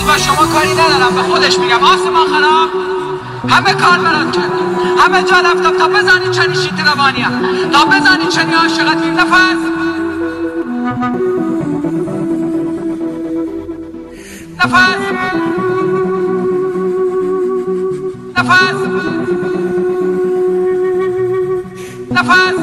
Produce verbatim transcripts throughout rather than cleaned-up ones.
با شما کاری ندارم، به خودش میگم آسمان خراب همه کار برات کردم، همه جا رفتم تا بزنی چنی شیط روانیم، تا بزنی چنی عاشقت بیم. نفس نفس نفس نفس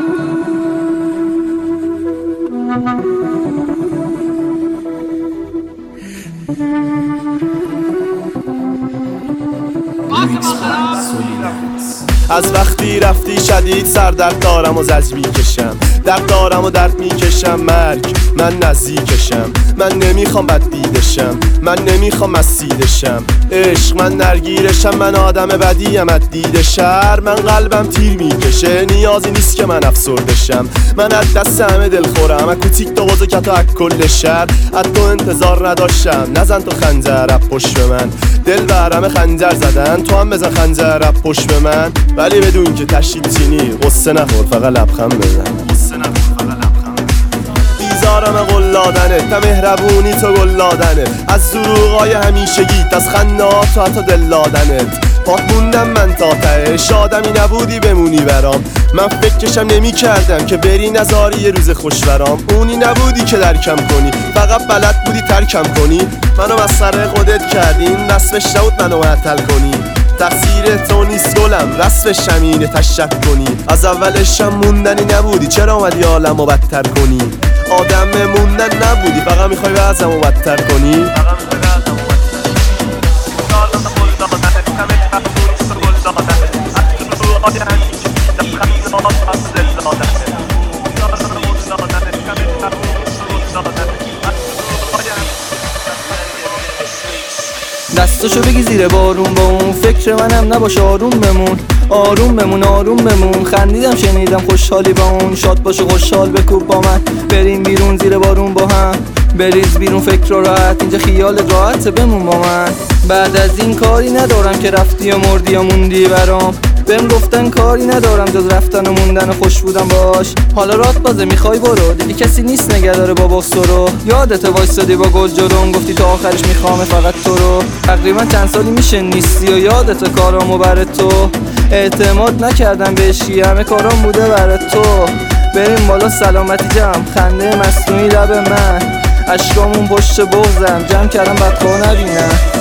از وقتی رفتی شدید سر درد دارم و زج میکشم، درد دارم و درد میکشم، مرگ من نزدیکشم، من نمیخوام بد دیدشم، من نمیخوام مسیدشم، عشق من نرگیرشم، من آدم بدیم از دید شهر، من قلبم تیر میکشه، نیازی نیست که من افسردشم، من از دست همه دل خورم، اکو تیک تا وزو کتا از کل شهر، از تو انتظار نداشتم، نزن تو خنجر اپ پشت به من، دل برمه خنجر زدن، تو هم بزن خنجر اپ پشت به من، ولی بدون که تشدید چینی قصه نخور، فقط لبخند بزن، قصه نخور فقط لبخند بزن. بیزارم قلادنت، تا مهربونی تو گلادنت، از دروغای همیشگیت، از خندات و حتی دل دادنت، پاک موندم من تا تهش، آدمی نبودی بمونی برام، من فکرشم نمی کردم که بری نزاری یه روز خوش برام، اونی نبودی که درکم کنی، فقط بلد بودی ترکم کنی، منو مسخره خودت کردین، رسمش نبود منو معطل کنی، تقصیر تو نیست گلم، رسمش همینه تشک کنی، از اولشم موندنی نبودی، چرا اومدی عالمو بدتر کنی، آدم موندن نبودی، فقط میخوای وضعمو بدتر کنی. دستاشو بگی زیر بارون با اون، فکر منم نباش آروم بمون، آروم بمون آروم بمون، خندیدم شنیدم خوشحالی با اون، شاد باش و خوشحال بکوب با من، بریم بیرون زیر بارون با هم، بریز بیرون فکر و راحت، اینجا خیال راحت بمون با من، بعد از این کاری ندارم که رفتی و مردی و موندی برام، بهم گفتن کاری ندارم جز رفتن و موندن و خوش بودم باش، حالا رات بازه میخوای برو، دیگه کسی نیست نگه داره با باکس رو، یادت وایسادی با گل جلوم، گفتی تا آخرش میخوام فقط تو رو، تقریبا چند سالی میشه نیستی و یادت کارامو برای تو، اعتماد نکردم بهشی، همه کارام بوده برای تو، بریم بالا سلامتی جمع، خنده مصنوعی لب من، اشکامون پشت بغزم، جمع کردم بدخواه نبینم.